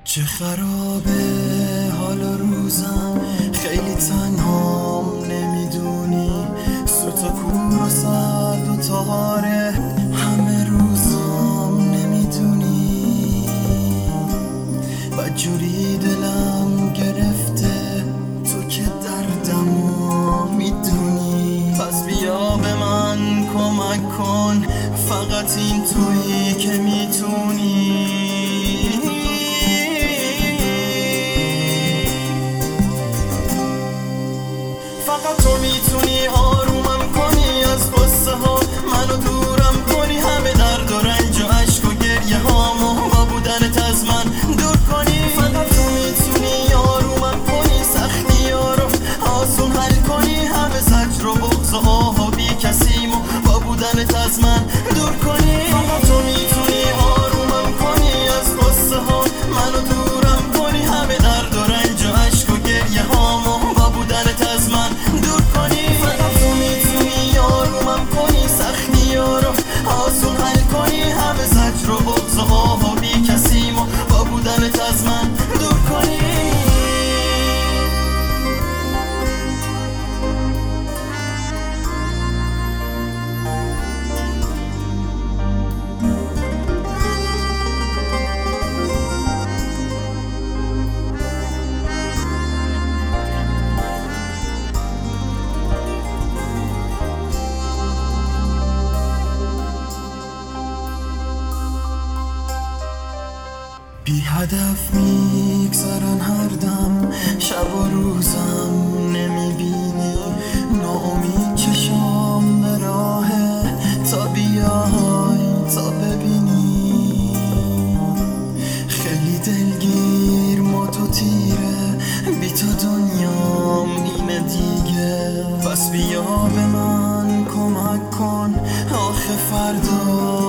چه خرابه حال روزم، خیلی تنهام نمیدونی، سوت و کور و سرد و تاره همه روزام نمیدونی، بدجوری دلم گرفته تو که دردمو میدونی، پس بیا به من کمک کن، فقط این تویی که میتونی. فقط تو میتونی آرومم کنی از قصه ها، منو دورم کنی، همه درد و رنج و عشق و گریه هامو با بودنت از من دور کنی. فقط تو میتونی آرومم کنی، سختی ها رو آسون حل کنی، همه زجر و بغض و آه و بی کسیمو با بودنت از من دور کنی. فقط تو میتونی آرومم کنی از قصه ها، منو دورم کنی، همه درد و رنج و عشق و گریه هامو با بودنت از من دور کنی. فقط تو میتونی آرومم کنی، سختی ها رو آسون حل کنی، همه زجر و بغض و آه و بی کسیمو با بودنت از من دور کنی. بی هدف میگذرن هر دم، شب و روزم نمیبینی، ناامید چشام به راهه تا بیای تا ببینی، خیلی دلگیر ما تو تیره، بی تو دنیام اینه دیگه، پس بیا به من کمک کن، آخه فردا